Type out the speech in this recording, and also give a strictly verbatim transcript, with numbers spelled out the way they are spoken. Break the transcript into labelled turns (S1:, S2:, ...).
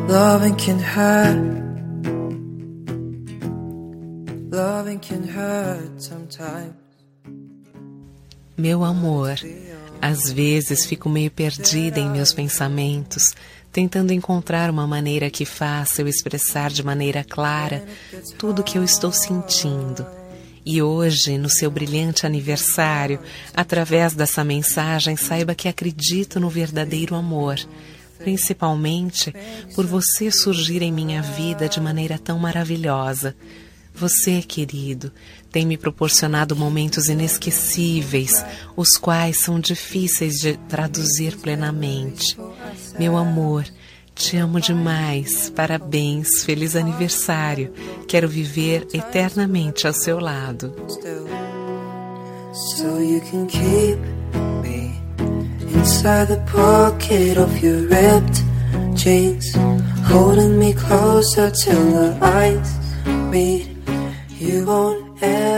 S1: Loving can hurt. Loving can hurt sometimes.
S2: Meu amor, às vezes fico meio perdida em meus pensamentos, tentando encontrar uma maneira que faça eu expressar de maneira clara tudo o que eu estou sentindo. E hoje, no seu brilhante aniversário, através dessa mensagem, saiba que acredito no verdadeiro amor, principalmente por você surgir em minha vida de maneira tão maravilhosa. Você, querido, tem me proporcionado momentos inesquecíveis, os quais são difíceis de traduzir plenamente. Meu amor, te amo demais. Parabéns, feliz aniversário. Quero viver eternamente ao seu lado.
S1: So you can keep me inside the pocket of your ripped jeans, holding me closer till the eyes meet. You won't ever